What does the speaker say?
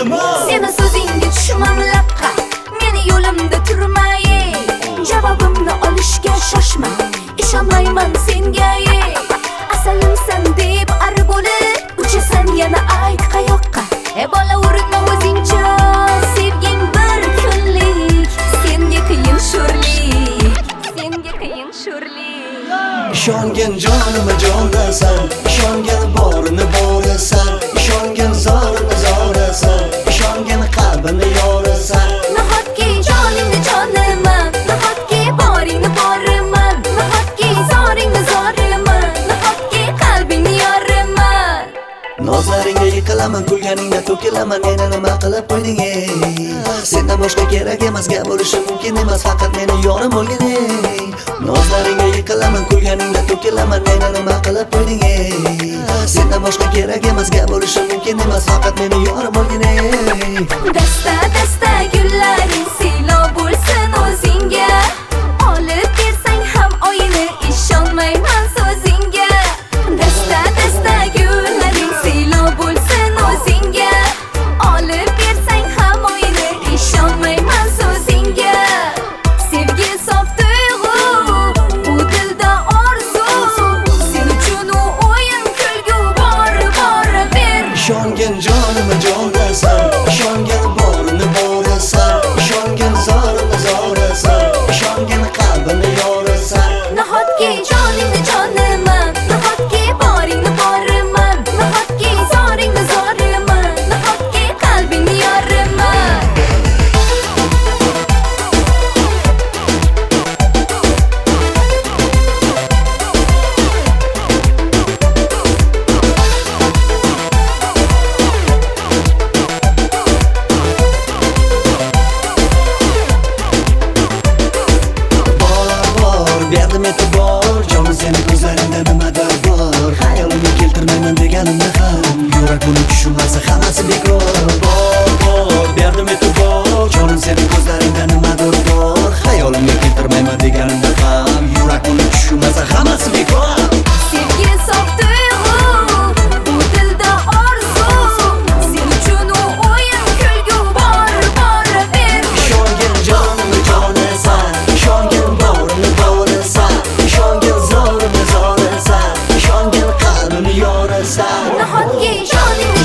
iltimos. Seni so'zingga tushmam laqqa, meni yo'limda turmay. Javobimni olishga shoshma, ishonmayman senga. Asalimsan deb ar bo'lib, uchasan yana ayt qayoqqa. Bola urinma o'zingcha, sevging bir kunlik, senga qiyin sho'rlik, senga qiyin sho'rlik. Ishongan jonimga jonasan, ishongan borini borasan, ishongan zorini zorasan, ishongan qalbini yorasan. Nahotki joningni joniman, nahotki boringni boriman, nahotki zoringni zoriman, nahotki qalbingni yoraman. Nozlaringga yiqilaman, kulganingda to'kilaman, meni nima qilib qo'yding ey? Sendan boshqa kerak emas, gap bo'lishi mumkin emas, faqat meni yorim bo'lgin ey. Nozlaringga yiqilaman, kulganingda to'kilaman, meni nima qilib qo'yding ey? Sendan boshqa kerak emas, gap bo'lishi mumkin emas, faqat meni yorim bo'lgin ey. Dasta dasta gullaring siylov bo'lsin o'zingga, olib bersang ham oyini ishonmayman so'zingga. Dasta dasta gullaring siylov bo'lsin o'zingga, olib bersang ham oyini ishonmayman so'zingga. Sevgi sof tuyg'u, bu dilda orzu, sen uchun u o'yin kulgu bor-bor-ber. Ishongan jonimga jonasan, ishongan borini borasan, ishongan zorini zorasan, ishongan qalbini yorasan. Nahotki joningni joniman, nahotki boringni boriman, nahotki zoringni zoriman, nahotki qalbingni yoraman. Berdim e'tibor, jonim seni ko'zlaringda nimadir bor. Xayolimga keltirmayman deganimda ham, yurak buni tushunmasa hammasi bekor. Bor, berdim e'tibor, jonim seni ko'zlaringda nimadir bor. Xayolimga keltirmayman deganimda ham, yurak buni tushunmasa hammasi bekor. Sevgi sof tuyg'u, bu dilda orzu, sen uchun u o'yin kulgu bor-bor-ber. Ishongan jonimga jonasan, ishongan borini borasan, ishongan zorini zorasan, ishongan qalbini yorasan. Nahotki joningni